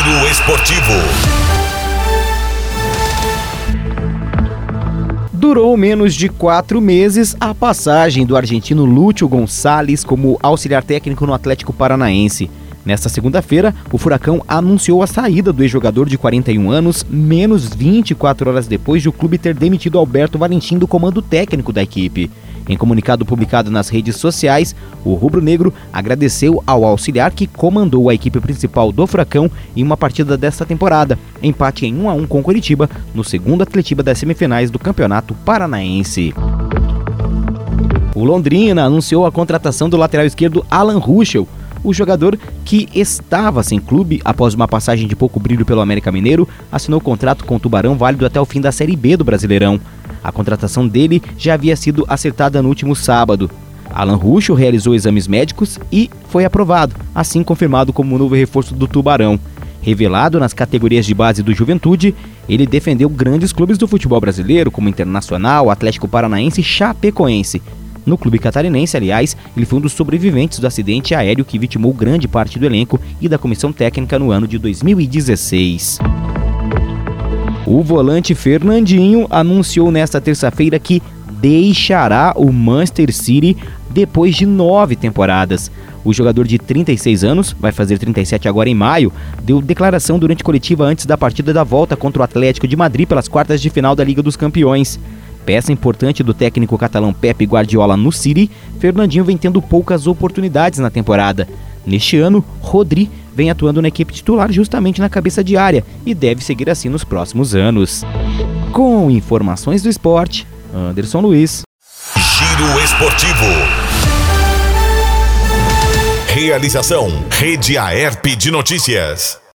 Giro Esportivo. Durou menos de 4 meses a passagem do argentino Lúcio Gonçalves como auxiliar técnico no Atlético Paranaense. Nesta segunda-feira, o Furacão anunciou a saída do ex-jogador de 41 anos, menos 24 horas depois de o clube ter demitido Alberto Valentim do comando técnico da equipe. Em comunicado publicado nas redes sociais, o rubro-negro agradeceu ao auxiliar que comandou a equipe principal do Furacão em uma partida desta temporada, empate em 1-1 com Coritiba, no segundo Atletiba das semifinais do Campeonato Paranaense. O Londrina anunciou a contratação do lateral esquerdo Alan Ruschel. O jogador, que estava sem clube após uma passagem de pouco brilho pelo América Mineiro, assinou contrato com o Tubarão válido até o fim da Série B do Brasileirão. A contratação dele já havia sido acertada no último sábado. Alan Ruschel realizou exames médicos e foi aprovado, assim confirmado como novo reforço do Tubarão. Revelado nas categorias de base do Juventude, ele defendeu grandes clubes do futebol brasileiro, como Internacional, Atlético Paranaense e Chapecoense. No clube catarinense, aliás, ele foi um dos sobreviventes do acidente aéreo que vitimou grande parte do elenco e da comissão técnica no ano de 2016. O volante Fernandinho anunciou nesta terça-feira que deixará o Manchester City depois de 9 temporadas. O jogador de 36 anos, vai fazer 37 agora em maio, deu declaração durante coletiva antes da partida da volta contra o Atlético de Madrid pelas quartas de final da Liga dos Campeões. Peça importante do técnico catalão Pep Guardiola no City, Fernandinho vem tendo poucas oportunidades na temporada. Neste ano, Rodri vem atuando na equipe titular justamente na cabeça de área e deve seguir assim nos próximos anos. Com informações do esporte, Anderson Luiz. Giro Esportivo. Realização: Rede Aerp de Notícias.